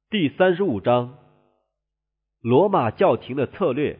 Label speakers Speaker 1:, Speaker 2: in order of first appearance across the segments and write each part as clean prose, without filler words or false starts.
Speaker 1: 第35章，罗马教廷的策略。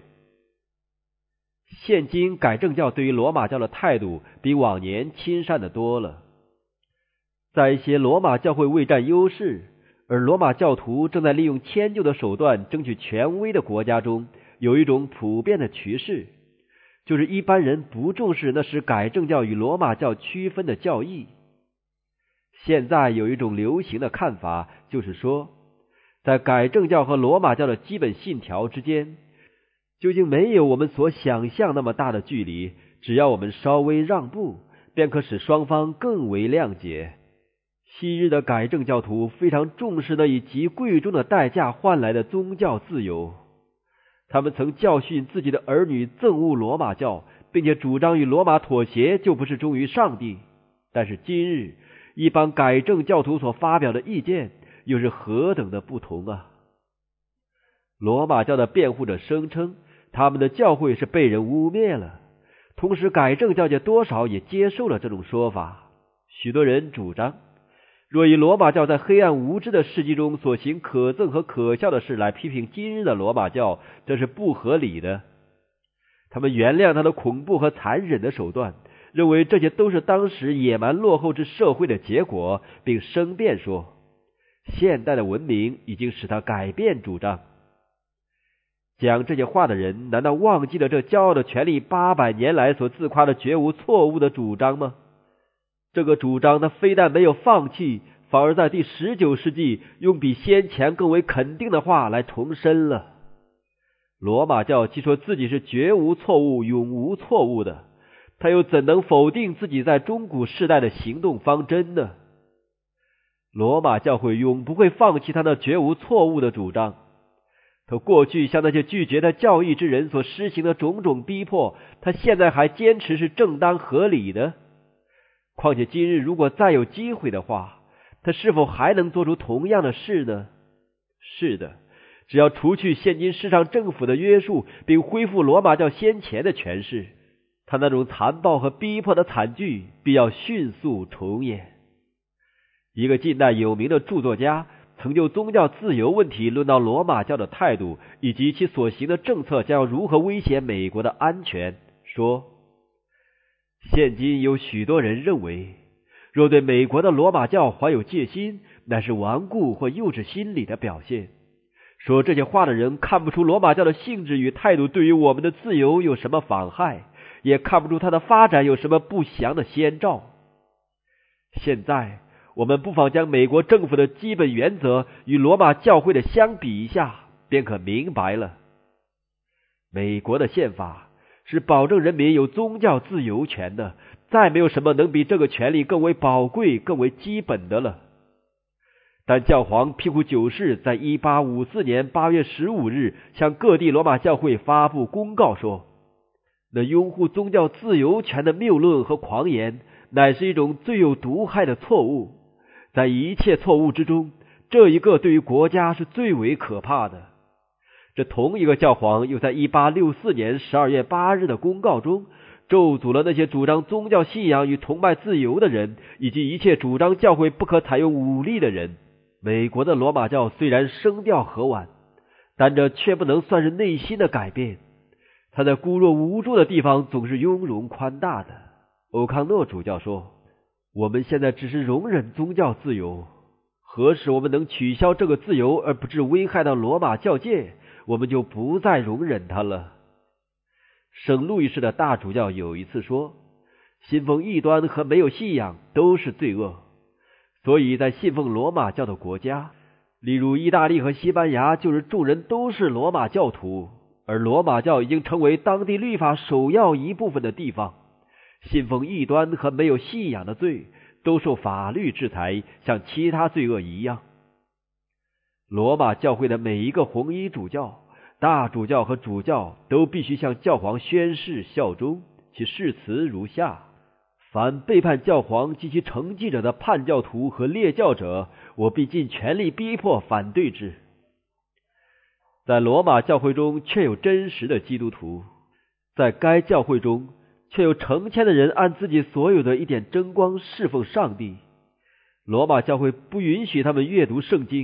Speaker 1: 现今改正教对于罗马教的态度比往年亲善的多了。在一些罗马教会未占优势，而罗马教徒正在利用迁就的手段争取权威的国家中，有一种普遍的趋势，就是一般人不重视那使改正教与罗马教区分的教义。现在有一种流行的看法，就是说在改正教和罗马教的基本信条之间，究竟没有我们所想象那么大的距离，只要我们稍微让步，便可使双方更为谅解。昔日的改正教徒非常重视那以极贵重的代价换来的宗教自由，他们曾教训自己的儿女憎恶罗马教，并且主张与罗马妥协就不是忠于上帝。但是今日一般改正教徒所发表的意见又是何等的不同啊！罗马教的辩护者声称他们的教会是被人污蔑了，同时改正教界多少也接受了这种说法。许多人主张，若以罗马教在黑暗无知的世纪中所行可憎和可笑的事来批评今日的罗马教，这是不合理的。他们原谅他的恐怖和残忍的手段，认为这些都是当时野蛮落后之社会的结果，并申辩说现代的文明已经使他改变主张。讲这些话的人难道忘记了这骄傲的权力800年来所自夸的绝无错误的主张吗？这个主张他非但没有放弃，反而在第19世纪用比先前更为肯定的话来重申了。罗马教既说自己是绝无错误永无错误的，他又怎能否定自己在中古世代的行动方针呢？罗马教会永不会放弃他那绝无错误的主张。他过去向那些拒绝他教义之人所施行的种种逼迫，他现在还坚持是正当合理的。况且今日如果再有机会的话，他是否还能做出同样的事呢？是的，只要除去现今世上政府的约束，并恢复罗马教先前的权势，他那种残暴和逼迫的惨剧必要迅速重演。一个近代有名的著作家曾就宗教自由问题论到罗马教的态度，以及其所行的政策将要如何威胁美国的安全，说现今有许多人认为，若对美国的罗马教怀有戒心，乃是顽固或幼稚心理的表现。说这些话的人看不出罗马教的性质与态度对于我们的自由有什么妨害，也看不出它的发展有什么不祥的先兆。现在我们不妨将美国政府的基本原则与罗马教会的相比一下，便可明白了。美国的宪法是保证人民有宗教自由权的，再没有什么能比这个权利更为宝贵更为基本的了。但教皇庇护九世在1854年8月15日向各地罗马教会发布公告说，那拥护宗教自由权的谬论和狂言乃是一种最有毒害的错误，在一切错误之中，这一个对于国家是最为可怕的。这同一个教皇又在1864年12月8日的公告中咒诅了那些主张宗教信仰与崇拜自由的人，以及一切主张教会不可采用武力的人。美国的罗马教虽然声调和缓，但这却不能算是内心的改变。他在孤弱无助的地方总是雍容宽大的。欧康诺主教说，我们现在只是容忍宗教自由，何时我们能取消这个自由而不致危害到罗马教界，我们就不再容忍它了。圣路易士的大主教有一次说，信奉异端和没有信仰都是罪恶。所以在信奉罗马教的国家，例如意大利和西班牙，就是众人都是罗马教徒，而罗马教已经成为当地律法首要一部分的地方，信奉异端和没有信仰的罪都受法律制裁，像其他罪恶一样。罗马教会的每一个红衣主教、大主教和主教都必须向教皇宣誓效忠，其誓词如下：凡背叛教皇及其承继者的叛教徒和列教者，我必尽全力逼迫反对之。在罗马教会中确有真实的基督徒，在该教会中却有成千的人按自己所有的一点真光侍奉上帝。罗马教会不允许他们阅读圣经，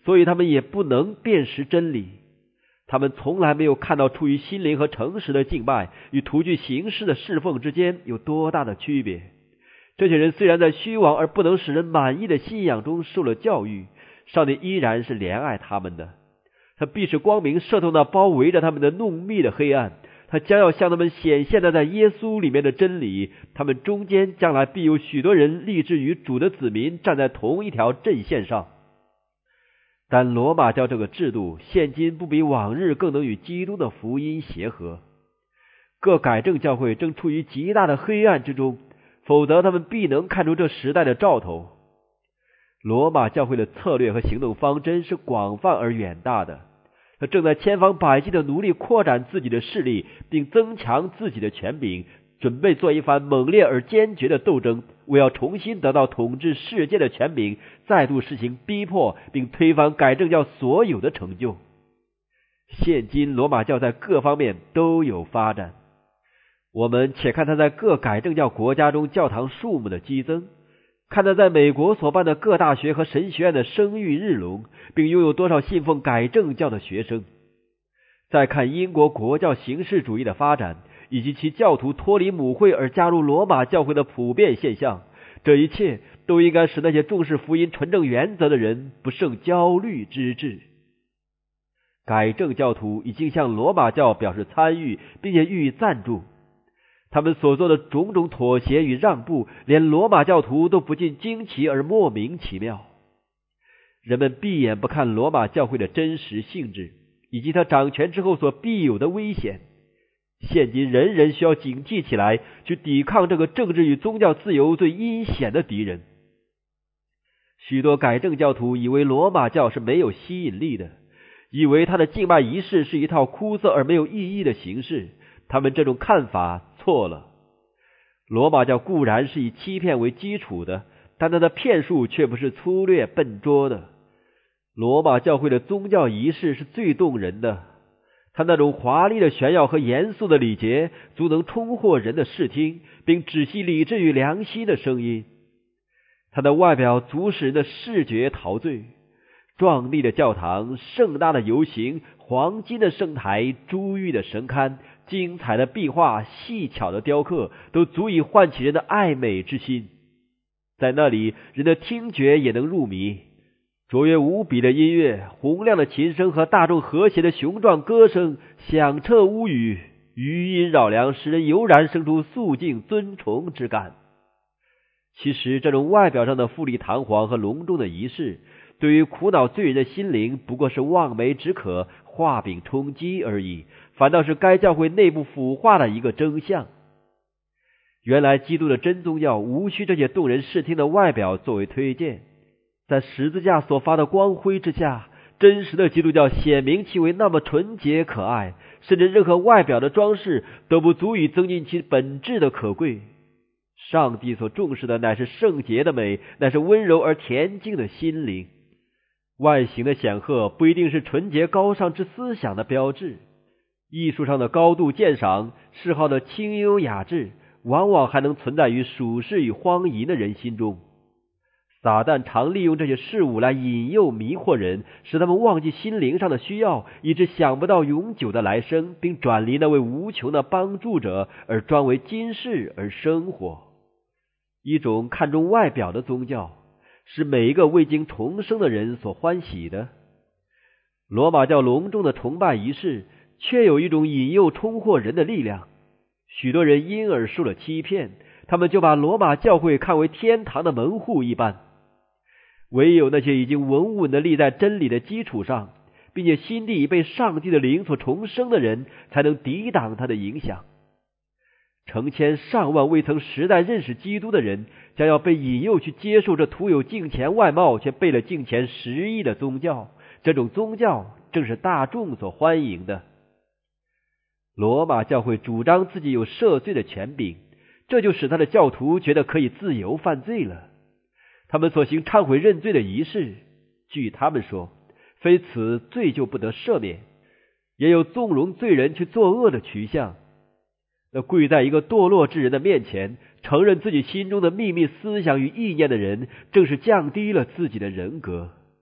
Speaker 1: 所以他们也不能辨识真理。他们从来没有看到出于心灵和诚实的敬拜与徒具形式的侍奉之间有多大的区别。这些人虽然在虚妄而不能使人满意的信仰中受了教育，上帝依然是怜爱他们的。他必使光明射透那包围着他们的浓密的黑暗，他将要向他们显现的在耶稣里面的真理，他们中间将来必有许多人立志与主的子民站在同一条阵线上。但罗马教这个制度现今不比往日更能与基督的福音协和。各改正教会正处于极大的黑暗之中，否则他们必能看出这时代的兆头。罗马教会的策略和行动方针是广泛而远大的，他正在千方百计地努力扩展自己的势力，并增强自己的权柄，准备做一番猛烈而坚决的斗争，为要重新得到统治世界的权柄，再度实行逼迫并推翻改正教所有的成就。现今罗马教在各方面都有发展，我们且看他在各改正教国家中教堂数目的激增，看他在美国所办的各大学和神学院的声誉日隆，并拥有多少信奉改正教的学生。再看英国国教形式主义的发展，以及其教徒脱离母会而加入罗马教会的普遍现象，这一切都应该使那些重视福音纯正原则的人不胜焦虑之至。改正教徒已经向罗马教表示参与，并且予以赞助。他们所做的种种妥协与让步，连罗马教徒都不禁惊奇而莫名其妙。人们闭眼不看罗马教会的真实性质，以及他掌权之后所必有的危险。现今人人需要警惕起来，去抵抗这个政治与宗教自由最阴险的敌人。许多改正教徒以为罗马教是没有吸引力的，以为他的敬拜仪式是一套枯燥而没有意义的形式。他们这种看法错了。罗马教固然是以欺骗为基础的，但他的骗术却不是粗略笨拙的。罗马教会的宗教仪式是最动人的，他那种华丽的炫耀和严肃的礼节足能冲惑人的视听，并止息理智与良心的声音。他的外表足使人的视觉陶醉，壮丽的教堂、盛大的游行、黄金的圣台、珠玉的神龛、精彩的壁画、细巧的雕刻，都足以唤起人的爱美之心。在那里，人的听觉也能入迷。卓越无比的音乐、洪亮的琴声和大众和谐的雄壮歌声响彻屋宇，余音绕梁，使人油然生出肃静尊崇之感。其实这种外表上的富丽堂皇和隆重的仪式，对于苦恼罪人的心灵不过是望梅止渴、画饼充饥而已，反倒是该教会内部腐化的一个征象。原来基督的真宗教无需这些动人视听的外表作为推荐，在十字架所发的光辉之下，真实的基督教显明其为那么纯洁可爱，甚至任何外表的装饰都不足以增进其本质的可贵。上帝所重视的乃是圣洁的美，乃是温柔而恬静的心灵。外形的显赫不一定是纯洁高尚之思想的标志，艺术上的高度鉴赏、嗜好的清幽雅致，往往还能存在于属世与荒淫的人心中。撒旦常利用这些事物来引诱迷惑人，使他们忘记心灵上的需要，以致想不到永久的来生，并转离那位无穷的帮助者，而专为今世而生活。一种看重外表的宗教，是每一个未经重生的人所欢喜的。罗马教隆重的崇拜仪式，却有一种引诱冲惑人的力量。许多人因而受了欺骗，他们就把罗马教会看为天堂的门户一般。唯有那些已经稳稳地立在真理的基础上，并且心地已被上帝的灵所重生的人，才能抵挡他的影响。成千上万未曾实在认识基督的人，将要被引诱去接受这徒有敬虔外貌却背了敬虔实意的宗教。这种宗教正是大众所欢迎的。罗马教会主张自己有赦罪的权柄，这就使他的教徒觉得可以自由犯罪了。他们所行忏悔认罪的仪式，据他们说，非此罪就不得赦免，也有纵容罪人去作恶的趋向。那跪在一个堕落之人的面前，承认自己心中的秘密思想与意念的人，正是降低了自己的人格，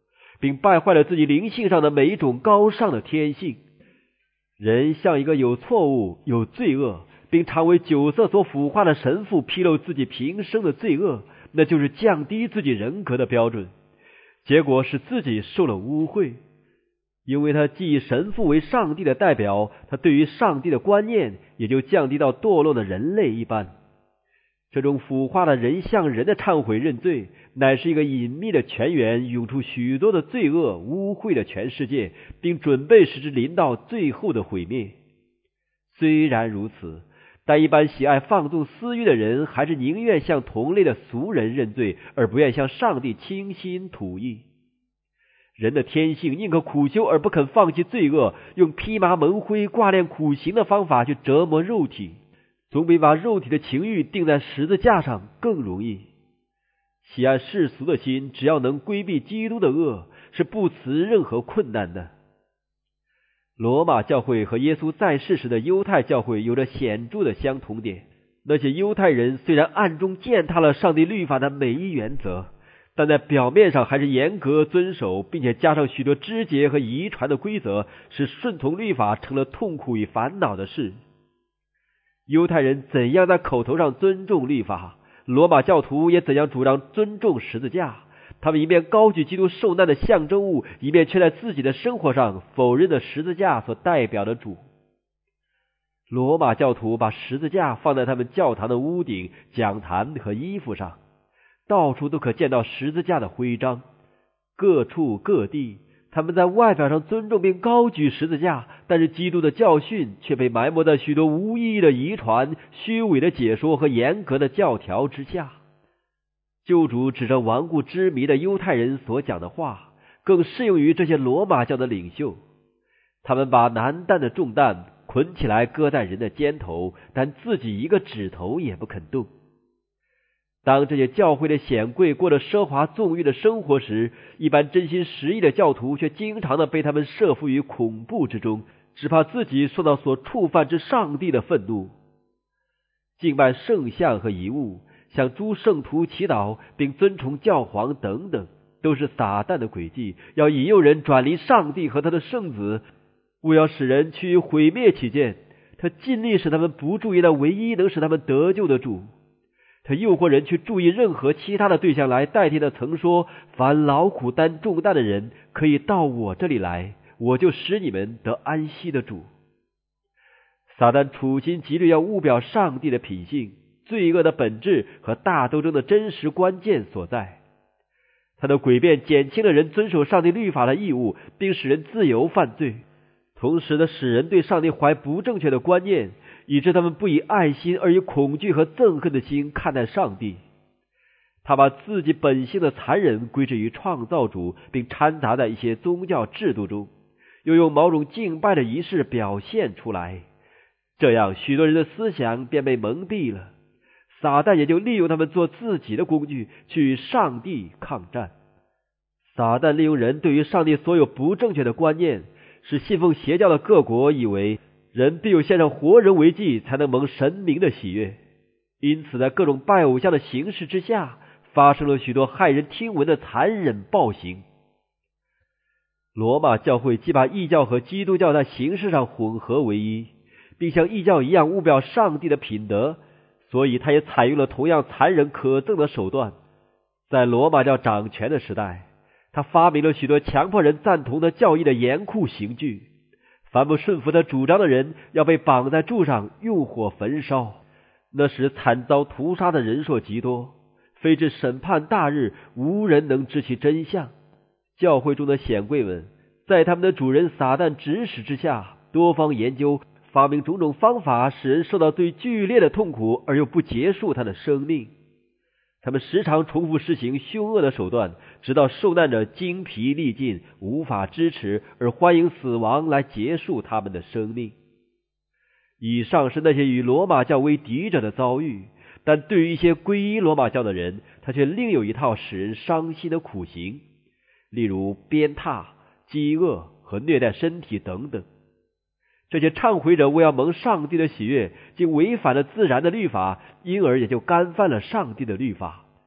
Speaker 1: 并败坏了自己灵性上的每一种高尚的天性。人向一个有错误、有罪恶，并常为酒色所腐化的神父披露自己平生的罪恶，那就是降低自己人格的标准，结果使自己受了污秽。因为他既以神父为上帝的代表，他对于上帝的观念也就降低到堕落的人类一般。这种腐化的人向人的忏悔认罪，乃是一个隐秘的泉源，涌出许多的罪恶，污秽了全世界，并准备使之临到最后的毁灭。虽然如此，但一般喜爱放纵私欲的人，还是宁愿向同类的俗人认罪，而不愿向上帝倾心吐意。人的天性宁可苦修而不肯放弃罪恶，用披麻蒙灰、挂念苦行的方法去折磨肉体，总比把肉体的情欲钉在十字架上更容易。喜爱世俗的心，只要能规避基督的恶，是不辞任何困难的。罗马教会和耶稣在世时的犹太教会有着显著的相同点。那些犹太人虽然暗中践踏了上帝律法的每一原则，但在表面上还是严格遵守，并且加上许多枝节和遗传的规则，使顺从律法成了痛苦与烦恼的事。犹太人怎样在口头上尊重律法，罗马教徒也怎样主张尊重十字架。他们一面高举基督受难的象征物，一面却在自己的生活上否认了十字架所代表的主。罗马教徒把十字架放在他们教堂的屋顶、讲坛和衣服上，到处都可见到十字架的徽章。各处各地，他们在外表上尊重并高举十字架，但是基督的教训却被埋没在许多无意义的遗传、虚伪的解说和严格的教条之下。救主指着顽固之迷的犹太人所讲的话，更适用于这些罗马教的领袖。他们把难担的重担捆起来搁在人的肩头，但自己一个指头也不肯动。当这些教会的显贵过着奢华纵欲的生活时，一般真心实意的教徒却经常的被他们设伏于恐怖之中，只怕自己受到所触犯之上帝的愤怒。敬拜圣像和遗物，向诸圣徒祈祷，并尊崇教皇等等，都是撒旦的诡计，要引诱人转离上帝和他的圣子，务要使人趋于毁灭起见。他尽力使他们不注意那唯一能使他们得救的主。他诱惑人去注意任何其他的对象来代替他曾说，凡劳苦担重担的人可以到我这里来，我就使你们得安息的主。撒旦处心积虑要误表上帝的品性、罪恶的本质和大斗争的真实关键所在。他的诡辩减轻了人遵守上帝律法的义务，并使人自由犯罪，同时的使人对上帝怀不正确的观念，以致他们不以爱心而以恐惧和憎恨的心看待上帝。他把自己本性的残忍归之于创造主，并掺杂在一些宗教制度中，又用某种敬拜的仪式表现出来。这样许多人的思想便被蒙蔽了，撒旦也就利用他们做自己的工具，去与上帝抗战。撒旦利用人对于上帝所有不正确的观念，使信奉邪教的各国以为人必有献上活人为祭才能蒙神明的喜悦，因此在各种拜偶像的形式之下，发生了许多骇人听闻的残忍暴行。罗马教会既把异教和基督教在形式上混合为一，并像异教一样误表上帝的品德，所以他也采用了同样残忍可憎的手段。在罗马教掌权的时代，他发明了许多强迫人赞同的教义的严酷刑具，凡不顺服他主张的人要被绑在柱上用火焚烧。那时惨遭屠杀的人数极多，非至审判大日，无人能知其真相。教会中的显贵们在他们的主人撒旦指使之下，多方研究，发明种种方法，使人受到最剧烈的痛苦，而又不结束他的生命。他们时常重复施行凶恶的手段，直到受难者精疲力尽，无法支持，而欢迎死亡来结束他们的生命。以上是那些与罗马教为敌者的遭遇，但对于一些皈依罗马教的人，他却另有一套使人伤心的苦刑，例如鞭挞、饥饿和虐待身体等等。这些忏悔者为要蒙上帝的喜悦，竟违反了自然的律法，因而也就干犯了上帝的律法。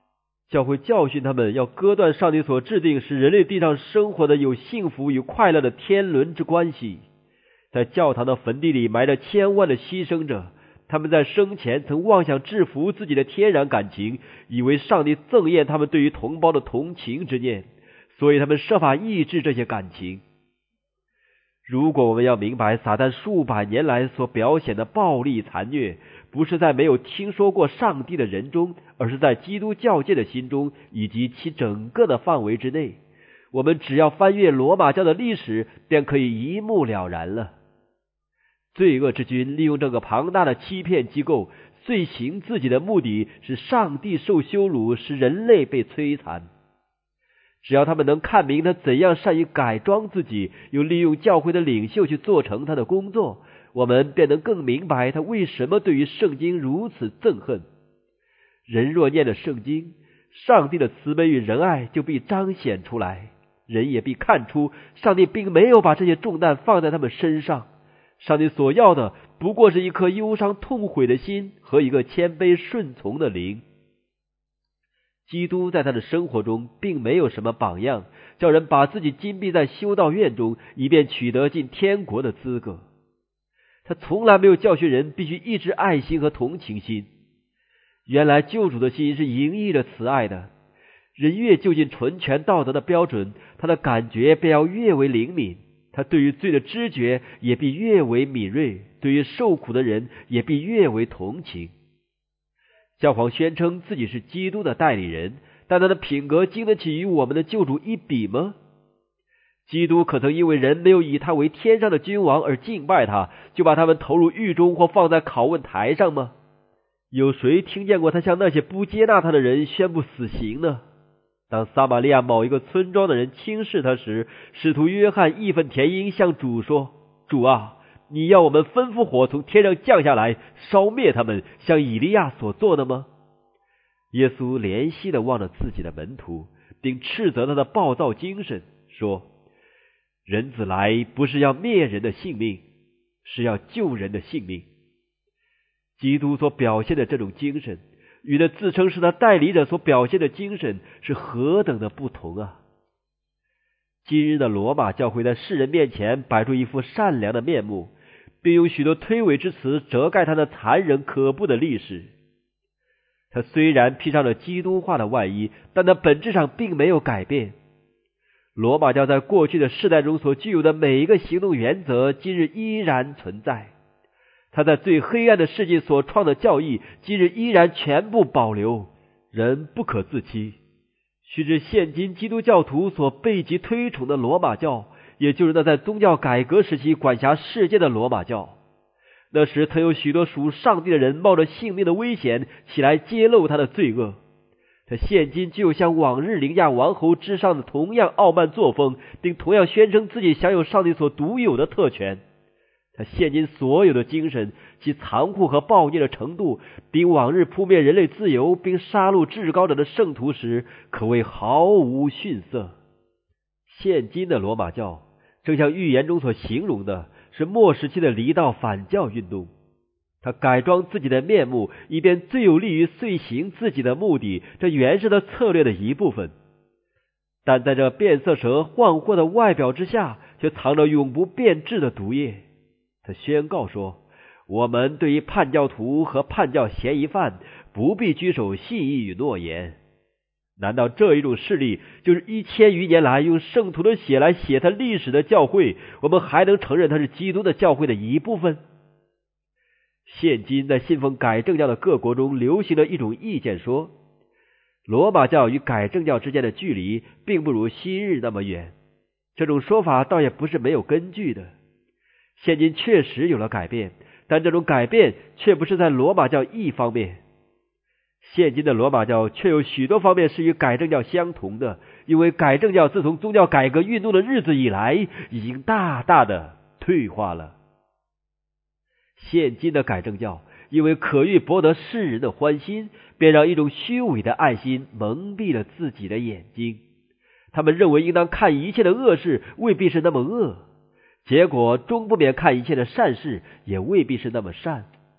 Speaker 1: 教会教训他们要割断上帝所制定使人类地上生活的有幸福与快乐的天伦之关系。在教堂的坟地里埋着千万的牺牲者，他们在生前曾妄想制服自己的天然感情，以为上帝憎厌他们对于同胞的同情之念，所以他们设法抑制这些感情。如果我们要明白撒旦数百年来所表现的暴力残虐，不是在没有听说过上帝的人中，而是在基督教界的心中以及其整个的范围之内，我们只要翻阅罗马教的历史，便可以一目了然了。罪恶之君利用这个庞大的欺骗机构，遂行自己的目的，使上帝受羞辱，使人类被摧残。只要他们能看明他怎样善于改装自己，又利用教会的领袖去做成他的工作，我们便能更明白他为什么对于圣经如此憎恨。人若念了圣经，上帝的慈悲与仁爱就必彰显出来，人也必看出上帝并没有把这些重担放在他们身上，上帝所要的不过是一颗忧伤痛悔的心和一个谦卑顺从的灵。基督在他的生活中并没有什么榜样，叫人把自己禁闭在修道院中，以便取得进天国的资格。他从来没有教训人必须抑制爱心和同情心。原来救主的心是盈溢着慈爱的，人越就近纯全道德的标准，他的感觉便要越为灵敏，他对于罪的知觉也必越为敏锐，对于受苦的人也必越为同情。教皇宣称自己是基督的代理人，但他的品格经得起与我们的救主一比吗？基督可曾因为人没有以他为天上的君王而敬拜他，就把他们投入狱中或放在拷问台上吗？有谁听见过他向那些不接纳他的人宣布死刑呢？当撒玛利亚某一个村庄的人轻视他时，使徒约翰义愤填膺向主说：主啊，你要我们吩咐火从天上降下来，烧灭他们，像以利亚所做的吗？耶稣怜惜地望着自己的门徒，并斥责他的暴躁精神，说：人子来不是要灭人的性命，是要救人的性命。基督所表现的这种精神，与那自称是他代理者所表现的精神是何等的不同啊！今日的罗马教会在世人面前摆出一副善良的面目，并用许多推诿之词遮盖他那残忍可怖的历史。他虽然披上了基督化的外衣，但他本质上并没有改变。罗马教在过去的世代中所具有的每一个行动原则，今日依然存在。他在最黑暗的世界所创的教义，今日依然全部保留。人不可自欺。须知现今基督教徒所背极推崇的罗马教，也就是那在宗教改革时期管辖世界的罗马教。那时曾有许多属上帝的人冒着性命的危险起来揭露他的罪恶。他现今具有像往日凌驾王侯之上的同样傲慢作风，并同样宣称自己享有上帝所独有的特权。他现今所有的精神，其残酷和暴虐的程度，比往日扑灭人类自由并杀戮至高者的圣徒时可谓毫无逊色。现今的罗马教正像预言中所形容的，是末时期的离道反教运动。他改装自己的面目，以便最有利于遂行自己的目的，这原是他策略的一部分。但在这变色蛇幻惑的外表之下，却藏着永不变质的毒液。他宣告说，我们对于叛教徒和叛教嫌疑犯不必居守信义与诺言。难道这一种势力就是1000余年来用圣徒的血来写他历史的教会，我们还能承认它是基督的教会的一部分？现今在信奉改正教的各国中流行了一种意见说，罗马教与改正教之间的距离并不如昔日那么远。这种说法倒也不是没有根据的。现今确实有了改变，但这种改变却不是在罗马教一方面。现今的罗马教却有许多方面是与改正教相同的，因为改正教自从宗教改革运动的日子以来，已经大大的退化了。现今的改正教因为可欲博得世人的欢心，便让一种虚伪的爱心蒙蔽了自己的眼睛。他们认为应当看一切的恶事未必是那么恶，结果终不免看一切的善事也未必是那么善。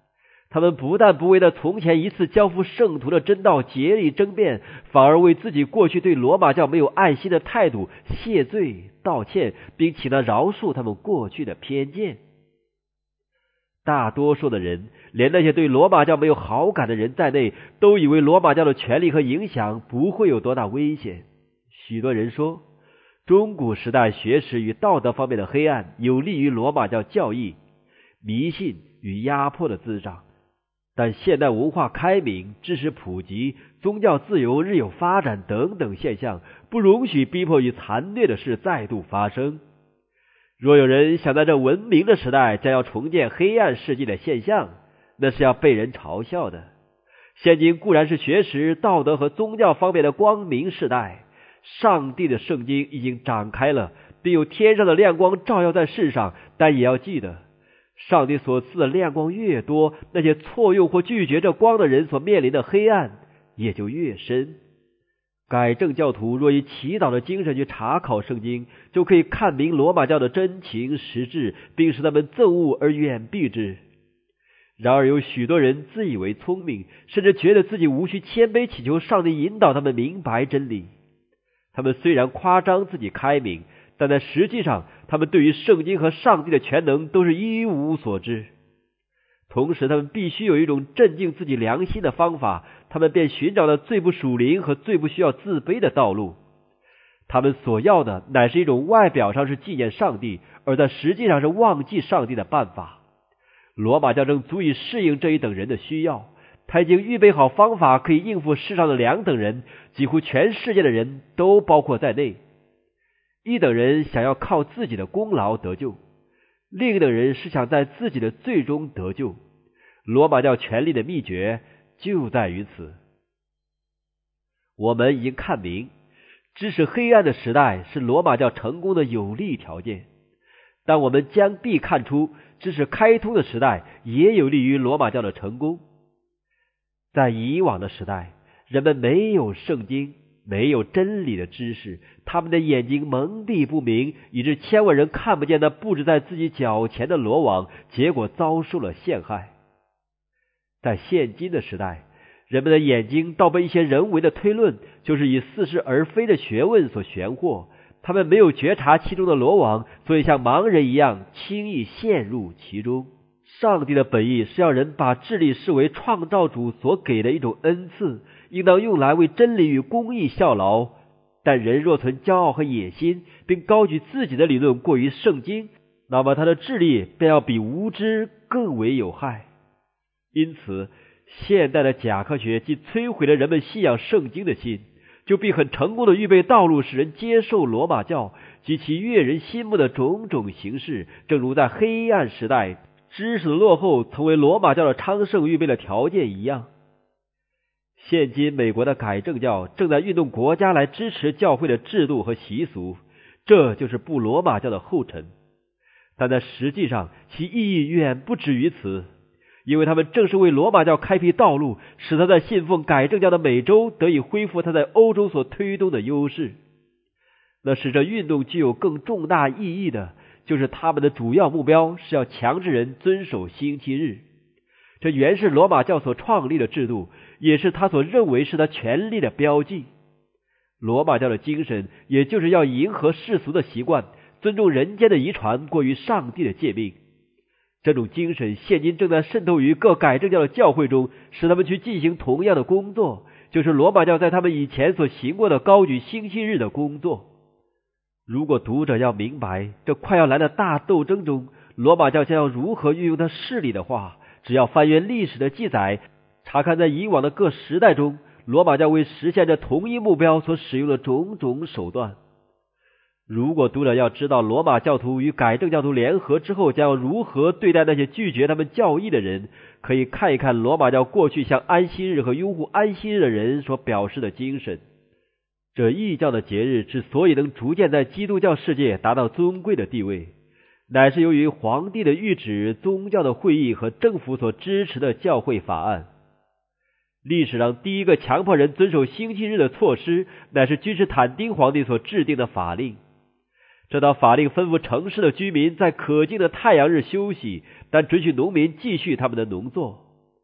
Speaker 1: 他们不但不为那从前一次交付圣徒的真道竭力争辩，反而为自己过去对罗马教没有爱心的态度谢罪道歉，并请他饶恕他们过去的偏见。大多数的人，连那些对罗马教没有好感的人在内，都以为罗马教的权力和影响不会有多大危险。许多人说，中古时代学识与道德方面的黑暗有利于罗马教教义、迷信与压迫的滋长。但现代文化开明、知识普及、宗教自由日有发展等等现象，不容许逼迫与残虐的事再度发生。若有人想在这文明的时代将要重建黑暗世纪的现象，那是要被人嘲笑的。现今固然是学识、道德和宗教方面的光明时代，上帝的圣经已经展开了，并有天上的亮光照耀在世上，但也要记得，上帝所赐的亮光越多，那些错用或拒绝这光的人所面临的黑暗也就越深。改正教徒若以祈祷的精神去查考圣经，就可以看明罗马教的真情实质，并使他们憎恶而远避之。然而有许多人自以为聪明，甚至觉得自己无需谦卑祈求上帝引导他们明白真理。他们虽然夸张自己开明，但在实际上他们对于圣经和上帝的全能都是一无所知。同时他们必须有一种镇静自己良心的方法，他们便寻找了最不属灵和最不需要自卑的道路。他们所要的乃是一种外表上是纪念上帝，而在实际上是忘记上帝的办法。罗马教正足以适应这一等人的需要，他已经预备好方法可以应付世上的两等人，几乎全世界的人都包括在内。一等人想要靠自己的功劳得救，另一等人是想在自己的罪中得救。罗马教权力的秘诀就在于此。我们已经看明，支持黑暗的时代是罗马教成功的有利条件，但我们将必看出，支持开通的时代也有利于罗马教的成功。在以往的时代，人们没有圣经，没有真理的知识，他们的眼睛蒙蔽不明，以致千万人看不见那布置在自己脚前的罗网，结果遭受了陷害。在现今的时代，人们的眼睛倒被一些人为的推论，就是以似是而非的学问所玄惑，他们没有觉察其中的罗网，所以像盲人一样轻易陷入其中。上帝的本意是要人把智力视为创造主所给的一种恩赐，应当用来为真理与公义效劳。但人若存骄傲和野心，并高举自己的理论过于圣经，那么他的智力便要比无知更为有害。因此现代的假科学既摧毁了人们信仰圣经的心，就必很成功的预备道路使人接受罗马教及其悦人心目的种种形式，正如在黑暗时代知识的落后曾为罗马教的昌盛预备了条件一样。现今美国的改正教正在运动国家来支持教会的制度和习俗，这就是步罗马教的后尘。但在实际上其意义远不止于此，因为他们正是为罗马教开辟道路，使他在信奉改正教的美洲得以恢复他在欧洲所推动的优势。那使这运动具有更重大意义的，就是他们的主要目标是要强制人遵守星期日。这原是罗马教所创立的制度，也是他所认为是他权力的标记。罗马教的精神也就是要迎合世俗的习惯，尊重人间的遗传过于上帝的诫命。这种精神现今正在渗透于各改正教的教会中，使他们去进行同样的工作，就是罗马教在他们以前所行过的高举星期日的工作。如果读者要明白这快要来的大斗争中罗马教将要如何运用它势力的话，只要翻阅历史的记载，查看在以往的各时代中罗马教为实现这同一目标所使用的种种手段。如果读者要知道罗马教徒与改正教徒联合之后将要如何对待那些拒绝他们教义的人，可以看一看罗马教过去向安息日和拥护安息日的人所表示的精神。这异教的节日之所以能逐渐在基督教世界达到尊贵的地位，乃是由于皇帝的谕旨、宗教的会议和政府所支持的教会法案。历史上第一个强迫人遵守星期日的措施，乃是君士坦丁皇帝所制定的法令。这道法令吩咐城市的居民在可敬的太阳日休息，但准许农民继续他们的农作。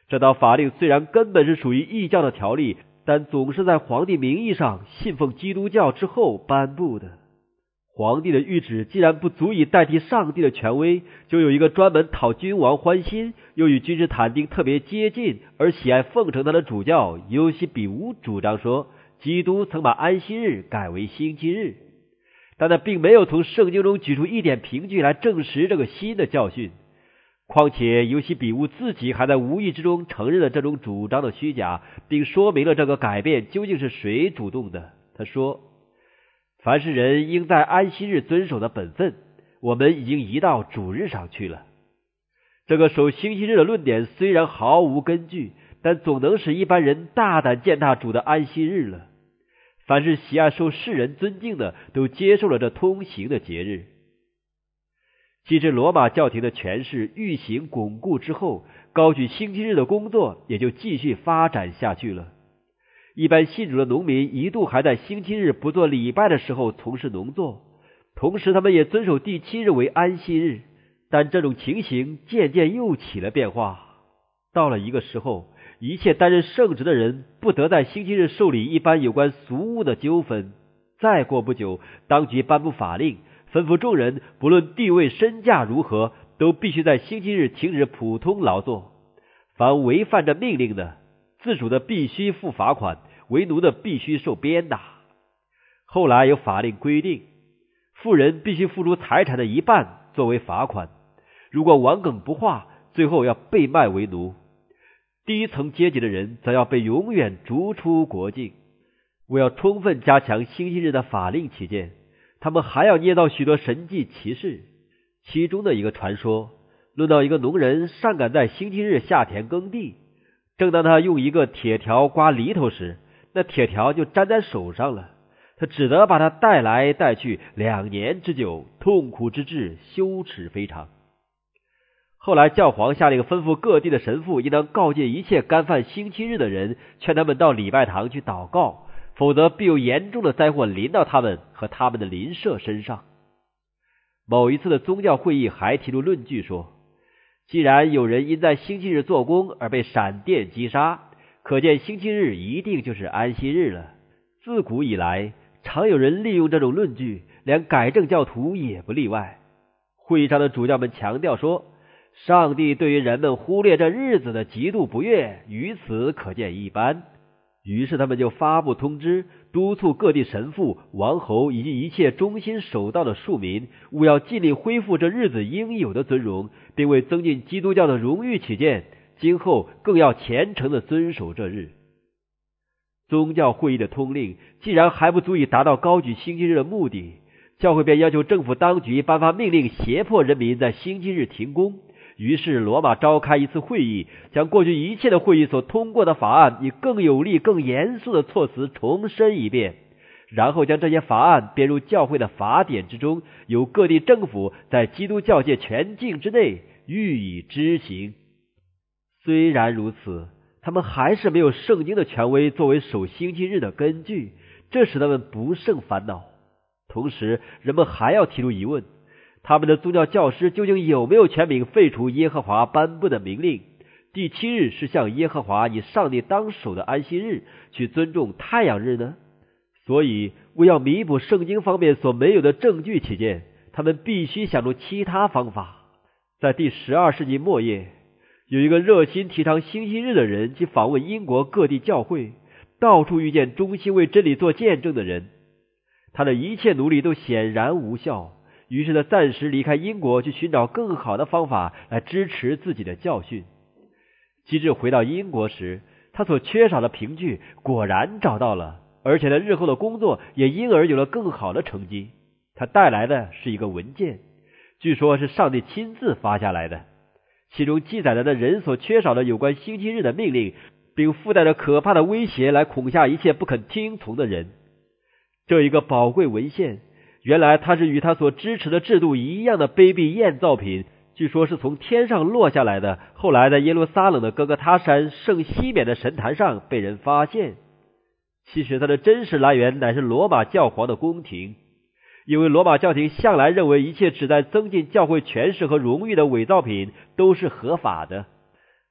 Speaker 1: 这道法令虽然根本是属于异教的条例，但总是在皇帝名义上信奉基督教之后颁布的。皇帝的谕旨既然不足以代替上帝的权威，就有一个专门讨君王欢心，又与君士坦丁特别接近，而喜爱奉承他的主教尤西比乌主张说，基督曾把安息日改为星期日，但他并没有从圣经中举出一点凭据来证实这个新的教训。况且尤西比乌自己还在无意之中承认了这种主张的虚假，并说明了这个改变究竟是谁主动的。他说，凡是人应在安息日遵守的本分，我们已经移到主日上去了。这个守星期日的论点虽然毫无根据，但总能使一般人大胆践踏主的安息日了。凡是喜爱受世人尊敬的，都接受了这通行的节日。既至罗马教廷的权势愈行巩固之后，高举星期日的工作也就继续发展下去了。一般信主的农民一度还在星期日不做礼拜的时候从事农作，同时他们也遵守第7日为安息日，但这种情形渐渐又起了变化。到了一个时候，一切担任圣职的人不得在星期日受理一般有关俗务的纠纷。再过不久，当局颁布法令，吩咐众人不论地位身价如何，都必须在星期日停止普通劳作。凡违犯这命令的，自主的必须付罚款，为奴的必须受鞭打。后来有法令规定，富人必须付出财产的一半作为罚款，如果顽梗不化，最后要被卖为奴。低层阶级的人则要被永远逐出国境。为要充分加强星期日的法令起见，他们还要捏造许多神迹奇事。其中的一个传说论到一个农人上赶在星期日下田耕地，正当他用一个铁条刮犁头时，那铁条就粘在手上了，他只得把它带来带去2年之久，痛苦之至，羞耻非常。后来教皇下令吩咐各地的神父应当告诫一切干犯星期日的人，劝他们到礼拜堂去祷告，否则必有严重的灾祸临到他们和他们的邻舍身上。某一次的宗教会议还提出论据说，既然有人因在星期日做工而被闪电击杀，可见星期日一定就是安息日了。自古以来，常有人利用这种论据，连改正教徒也不例外。会议上的主教们强调说，上帝对于人们忽略这日子的极度不悦，于此可见一斑。于是他们就发布通知，督促各地神父、王侯以及一切忠心守道的庶民，务要尽力恢复这日子应有的尊荣，并为增进基督教的荣誉起见，今后更要虔诚地遵守这日。宗教会议的通令既然还不足以达到高举星期日的目的，教会便要求政府当局颁发命令，胁迫人民在星期日停工。于是罗马召开一次会议，将过去一切的会议所通过的法案以更有力、更严肃的措辞重申一遍，然后将这些法案编入教会的法典之中，由各地政府在基督教界全境之内予以执行。虽然如此，他们还是没有圣经的权威作为守星期日的根据，这使他们不胜烦恼。同时人们还要提出疑问，他们的宗教教师究竟有没有权柄废除耶和华颁布的命令，第7日是向耶和华以上帝当守的安息日，去尊重太阳日呢？所以为要弥补圣经方面所没有的证据起见，他们必须想出其他方法。在第12世纪末叶，有一个热心提倡星期日的人去访问英国各地教会，到处遇见忠心为真理做见证的人，他的一切努力都显然无效，于是他暂时离开英国，去寻找更好的方法来支持自己的教训。及至回到英国时，他所缺少的凭据果然找到了，而且他日后的工作也因而有了更好的成绩。他带来的是一个文件，据说是上帝亲自发下来的，其中记载了的人所缺少的有关星期日的命令，并附带着可怕的威胁来恐吓一切不肯听从的人。这一个宝贵文献，原来它是与他所支持的制度一样的卑鄙艳造品，据说是从天上落下来的，后来在耶路撒冷的哥哥他山圣西缅的神坛上被人发现。其实它的真实来源乃是罗马教皇的宫廷，因为罗马教廷向来认为一切旨在增进教会权势和荣誉的伪造品都是合法的。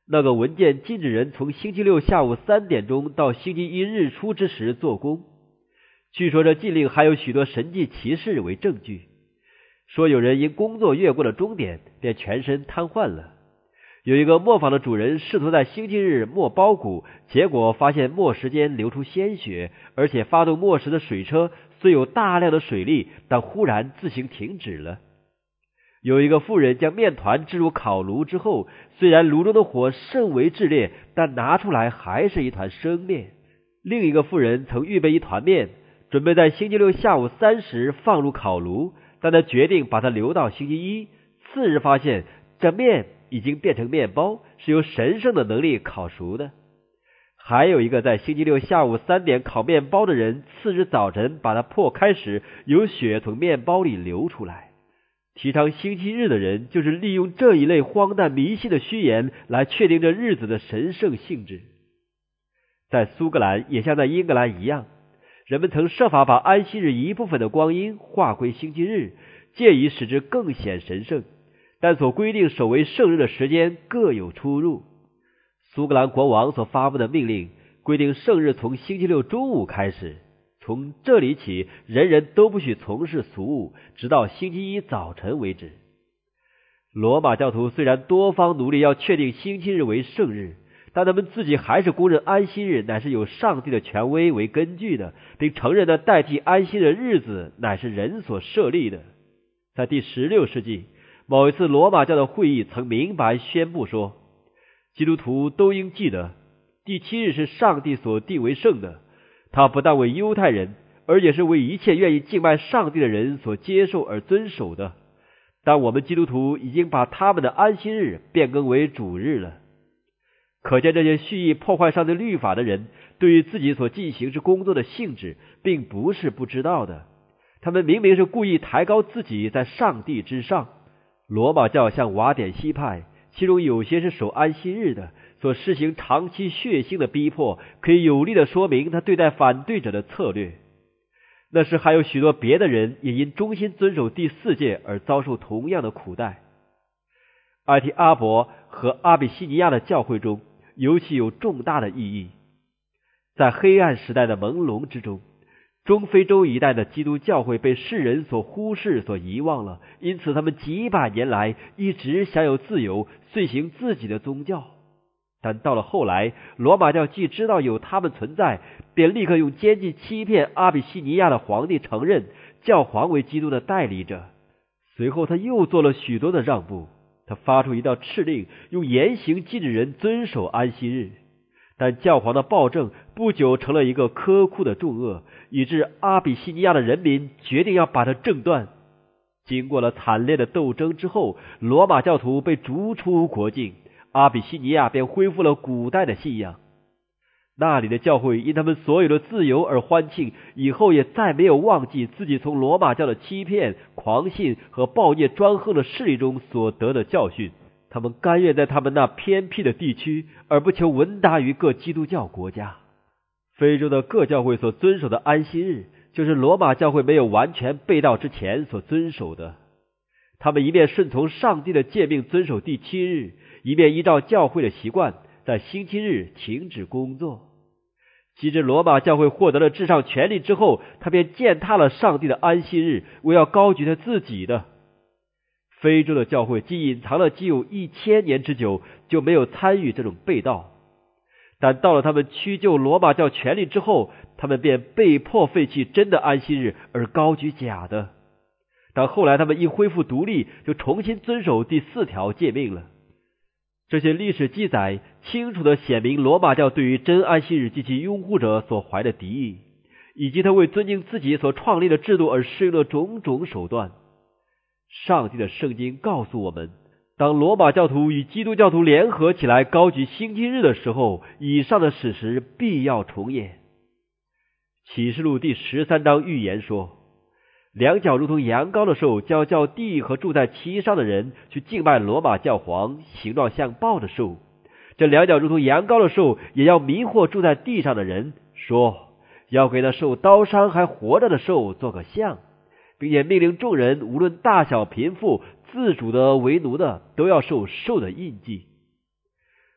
Speaker 1: 那个文件禁止人从星期六下午3点钟到星期一日出之时做工。据说这禁令还有许多神迹奇事为证据，说有人因工作越过了钟点，便全身瘫痪了。有一个磨坊的主人试图在星期日磨包谷，结果发现磨石间流出鲜血，而且发动磨石的水车虽有大量的水力，但忽然自行停止了。有一个妇人将面团置入烤炉之后，虽然炉中的火甚为炽烈，但拿出来还是一团生面。另一个妇人曾预备一团面，准备在星期六下午3时放入烤炉，但他决定把它留到星期一。次日发现这面已经变成面包，是由神圣的能力烤熟的。还有一个在星期六下午3点烤面包的人，次日早晨把它破开时，有血从面包里流出来。提倡星期日的人就是利用这一类荒诞迷信的虚言来确定这日子的神圣性质。在苏格兰也像在英格兰一样，人们曾设法把安息日一部分的光阴划归星期日，借以使之更显神圣，但所规定守为圣日的时间各有出入。苏格兰国王所发布的命令规定圣日从星期六中午开始，从这里起人人都不许从事俗务，直到星期一早晨为止。罗马教徒虽然多方努力要确定星期日为圣日，但他们自己还是公认安息日乃是有上帝的权威为根据的，并承认那代替安息日的日子乃是人所设立的。在第16世纪，某一次罗马教的会议曾明白宣布说，基督徒都应记得第7日是上帝所定为圣的，他不但为犹太人，而也是为一切愿意敬拜上帝的人所接受而遵守的。但我们基督徒已经把他们的安息日变更为主日了。可见这些蓄意破坏上帝律法的人，对于自己所进行之工作的性质并不是不知道的，他们明明是故意抬高自己在上帝之上。罗马教像瓦典西派，其中有些是守安息日的，所施行长期血腥的逼迫，可以有力的说明他对待反对者的策略。那时还有许多别的人也因忠心遵守第4诫而遭受同样的苦待。埃提阿伯和阿比西尼亚的教会中尤其有重大的意义。在黑暗时代的朦胧之中，中非洲一带的基督教会被世人所忽视、所遗忘了，因此他们几百年来一直享有自由，遂行自己的宗教。但到了后来，罗马教既知道有他们存在，便立刻用奸计欺骗阿比西尼亚的皇帝承认教皇为基督的代理者。随后他又做了许多的让步，他发出一道敕令，用严刑禁止人遵守安息日。但教皇的暴政不久成了一个苛酷的重恶，以致阿比西尼亚的人民决定要把它挣断。经过了惨烈的斗争之后，罗马教徒被逐出国境，阿比西尼亚便恢复了古代的信仰。那里的教会因他们所有的自由而欢庆，以后也再没有忘记自己从罗马教的欺骗、狂信和暴虐专横的势力中所得的教训。他们甘愿在他们那偏僻的地区，而不求闻达于各基督教国家。非洲的各教会所遵守的安息日，就是罗马教会没有完全背道之前所遵守的。他们一面顺从上帝的诫命遵守第7日，一面依照教会的习惯，在星期日停止工作。及至罗马教会获得了至上权力之后，他便践踏了上帝的安息日，为要高举他自己的。非洲的教会既隐藏了既有1000年之久，就没有参与这种背道。但到了他们屈就罗马教权力之后，他们便被迫废弃真的安息日，而高举假的。但后来他们一恢复独立，就重新遵守第4条诫命了。这些历史记载清楚地显明罗马教对于真安息日及其拥护者所怀的敌意，以及他为尊敬自己所创立的制度而使用的种种手段。上帝的圣经告诉我们，当罗马教徒与基督教徒联合起来高举星期日的时候，以上的史实必要重演。启示录第13章预言说，两脚如同羊羔的兽将叫地和住在其上的人去敬拜罗马教皇，形状像豹的兽。这两脚如同羊羔的兽也要迷惑住在地上的人，说要给那受刀伤还活着的兽做个像，并且命令众人无论大小贫富，自主的为奴的，都要受兽的印记。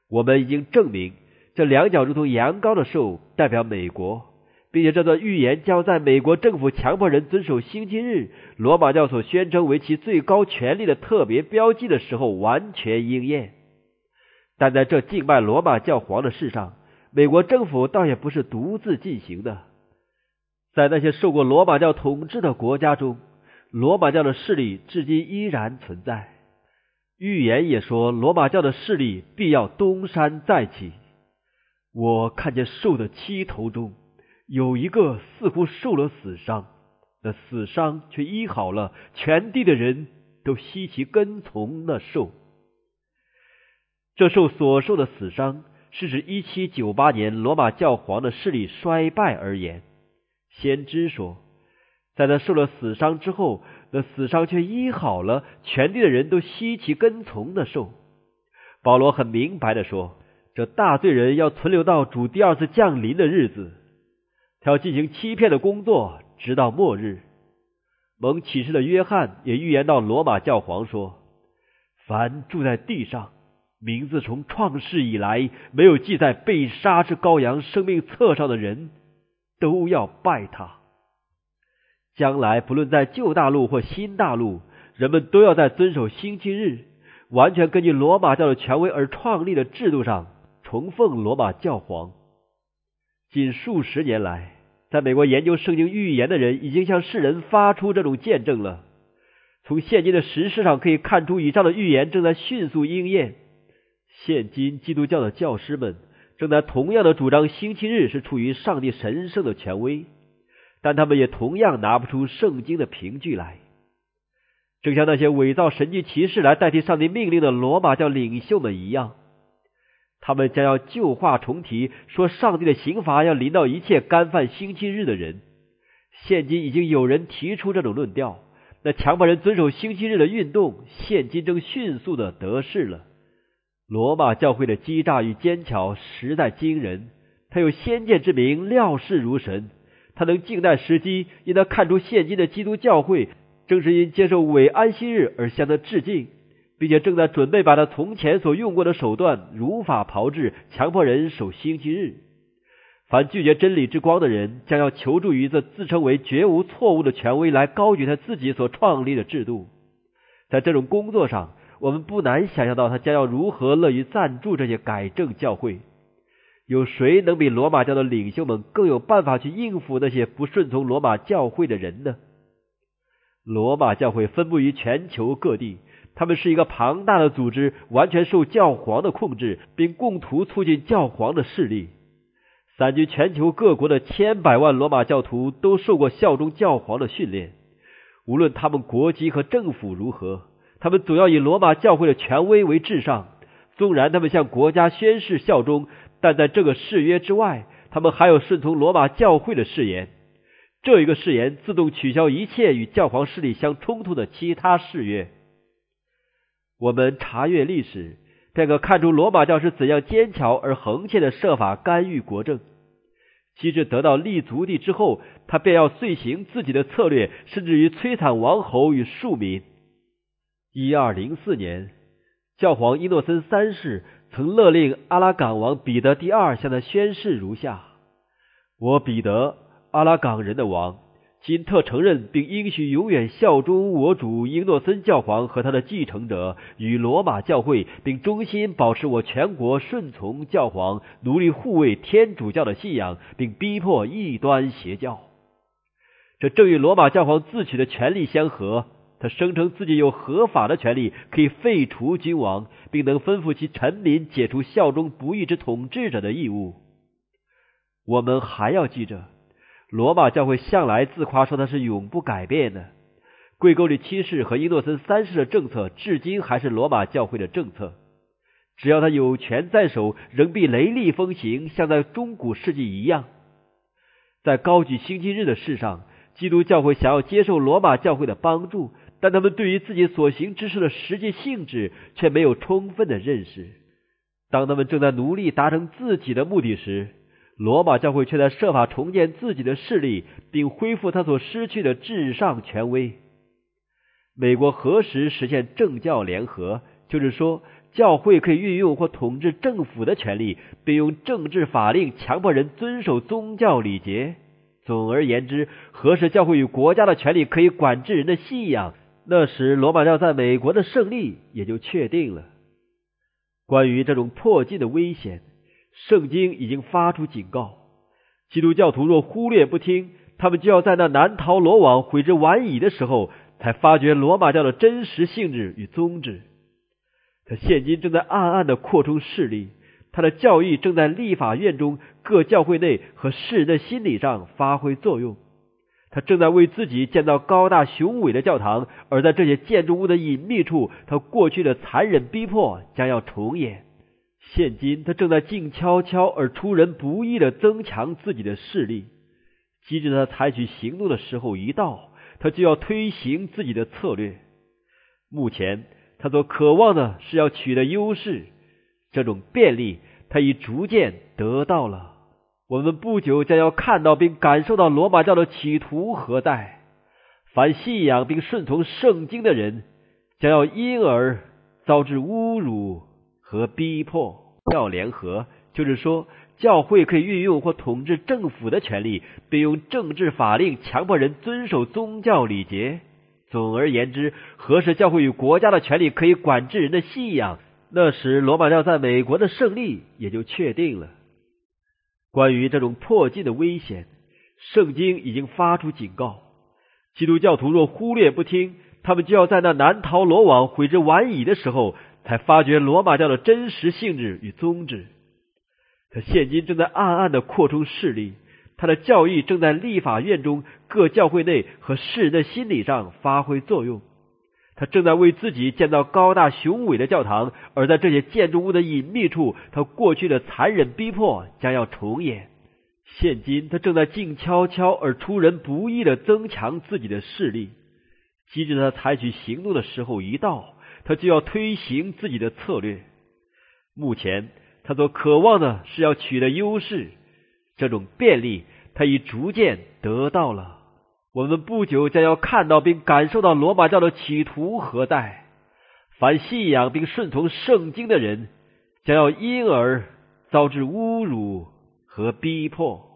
Speaker 1: 我们已经证明，这两角如同羊羔的兽代表美国，并且这段预言将在美国政府强迫人遵守星期日，罗马教所宣称为其最高权力的特别标记的时候完全应验。但在这敬拜罗马教皇的事上，美国政府倒也不是独自进行的。在那些受过罗马教统治的国家中，罗马教的势力至今依然存在。预言也说，罗马教的势力必要东山再起。我看见兽的七头中有一个似乎受了死伤，那死伤却医好了，全地的人都稀奇跟从那兽。这兽所受的死伤是指1798年罗马教皇的势力衰败而言。先知说，在他受了死伤之后，那死伤却医好了，全地的人都稀奇跟从那兽。保罗很明白地说，这大罪人要存留到主第二次降临的日子，他要进行欺骗的工作，直到末日。蒙启示的约翰也预言到罗马教皇说，凡住在地上，名字从创世以来没有记在被杀之羔羊生命册上的人，都要拜他。将来不论在旧大陆或新大陆，人们都要在遵守星期日，完全根据罗马教的权威而创立的制度上崇奉罗马教皇。近数十年来，在美国研究圣经预言的人已经向世人发出这种见证了。从现今的时事上可以看出，以上的预言正在迅速应验。现今基督教的教师们正在同样的主张星期日是出于上帝神圣的权威，但他们也同样拿不出圣经的凭据来。正像那些伪造神迹奇事来代替上帝命令的罗马教领袖们一样，他们将要旧话重提，说上帝的刑罚要临到一切干犯星期日的人。现今已经有人提出这种论调，那强迫人遵守星期日的运动现今正迅速的得势了。罗马教会的机诈与奸巧实在惊人，他有先见之明，料事如神，他能静待时机，因他看出现今的基督教会正是因接受伪安息日而向他致敬，并且正在准备把他从前所用过的手段如法炮制，强迫人守星期日。凡拒绝真理之光的人，将要求助于这自称为绝无错误的权威来高举他自己所创立的制度。在这种工作上，我们不难想象到他将要如何乐于赞助这些改正教会。有谁能比罗马教的领袖们更有办法去应付那些不顺从罗马教会的人呢？罗马教会分布于全球各地，他们是一个庞大的组织，完全受教皇的控制，并共图促进教皇的势力。散居全球各国的千百万罗马教徒都受过效忠教皇的训练，无论他们国籍和政府如何，他们总要以罗马教会的权威为至上。纵然他们向国家宣誓效忠，但在这个誓约之外，他们还有顺从罗马教会的誓言。这一个誓言自动取消一切与教皇势力相冲突的其他誓约。我们查阅历史，便可看出罗马教是怎样坚强而横切的设法干预国政。机制得到立足地之后，他便要遂行自己的策略，甚至于摧残王侯与庶民。1204年，教皇伊诺森三世曾勒令阿拉冈王彼得第二向他宣誓如下：我彼得，阿拉冈人的王，今特承认并应许永远效忠我主英诺森教皇和他的继承者与罗马教会，并忠心保持我全国顺从教皇，努力护卫天主教的信仰，并逼迫异端邪教。这正与罗马教皇自取的权力相合。他声称自己有合法的权利，可以废除君王，并能吩咐其臣民解除效忠不义之统治者的义务。我们还要记着，罗马教会向来自夸说它是永不改变的。贵沟里七世和伊诺森三世的政策至今还是罗马教会的政策，只要他有权在手，仍必雷厉风行，像在中古世纪一样。在高举星期日的事上，基督教会想要接受罗马教会的帮助，但他们对于自己所行之事的实际性质却没有充分的认识。当他们正在努力达成自己的目的时，罗马教会却在设法重建自己的势力，并恢复他所失去的至上权威。美国何时实现政教联合，就是说教会可以运用或统治政府的权利，并用政治法令强迫人遵守宗教礼节。总而言之，何时教会与国家的权利可以管制人的信仰，那时罗马教在美国的胜利也就确定了。关于这种迫近的危险，圣经已经发出警告，基督教徒若忽略不听，他们就要在那难逃罗网悔之晚矣的时候，才发觉罗马教的真实性质与宗旨。他现今正在暗暗地扩充势力，他的教义正在立法院中各教会内和世人的心理上发挥作用。他正在为自己建造高大雄伟的教堂，而在这些建筑物的隐秘处，他过去的残忍逼迫将要重演。现今他正在静悄悄而出人不意地增强自己的势力，机智他采取行动的时候一到，他就要推行自己的策略。目前他所渴望的是要取得优势，这种便利他已逐渐得到了。我们不久将要看到并感受到罗马教的企图何在。凡信仰并顺从圣经的人，将要因而遭致侮辱和逼迫。要联合，就是说教会可以运用或统治政府的权利，并用政治法令强迫人遵守宗教礼节。总而言之，何时教会与国家的权利可以管制人的信仰，那时罗马教在美国的胜利也就确定了。关于这种迫近的危险，圣经已经发出警告，基督教徒若忽略不听，他们就要在那难逃罗网悔之晚矣的时候，才发觉罗马教的真实性质与宗旨。他现今正在暗暗地扩充势力，他的教义正在立法院中各教会内和世人的心理上发挥作用。他正在为自己建造高大雄伟的教堂，而在这些建筑物的隐秘处，他过去的残忍逼迫将要重演。现今他正在静悄悄而出人不意地增强自己的势力，机智他采取行动的时候一到，他就要推行自己的策略。目前他所渴望的是要取得优势，这种便利他已逐渐得到了。我们不久将要看到并感受到罗马教的企图何在。凡信仰并顺从圣经的人，将要因而遭致侮辱和逼迫。